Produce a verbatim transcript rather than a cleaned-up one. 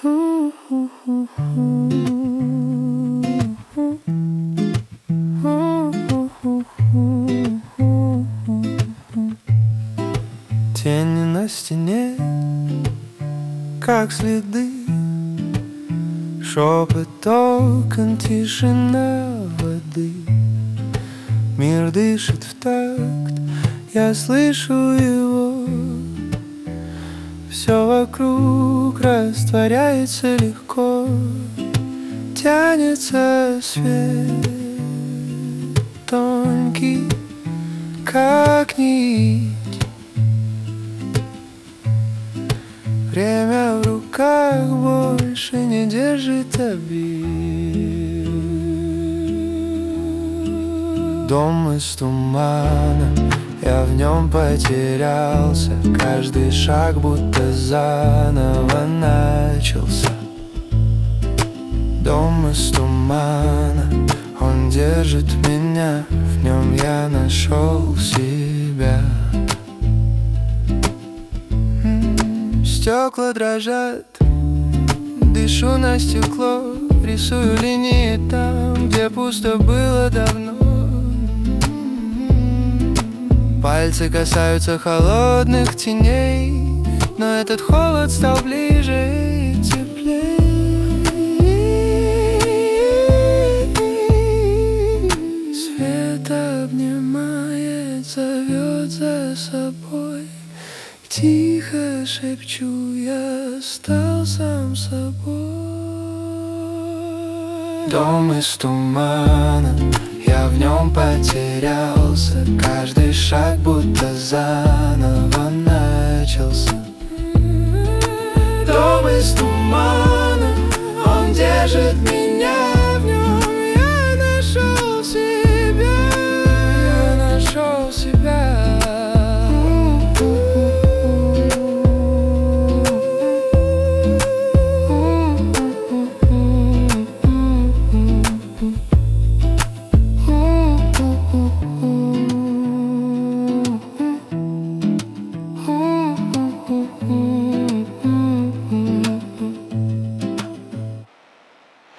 Тени на стене, как следы, шепот окон, тишина воды. Мир дышит в такт, я слышу его. Все вокруг растворяется легко, тянется свет тонкий, как нить. Время в руках больше не держит обид. Дом из тумана, я в нем потерялся. Каждый шаг будто заново начался. Дом из тумана, он держит меня. В нем я нашел себя. Стекла дрожат, дышу на стекло, рисую линии там, где пусто было давно. Пальцы касаются холодных теней, но этот холод стал ближе и теплее. Свет обнимает, зовет за собой. Тихо шепчу, я стал сам собой. Дом из тумана, я в нем потерялся. Каждый шаг будто заново начался. Дом из тумана, он держит меня.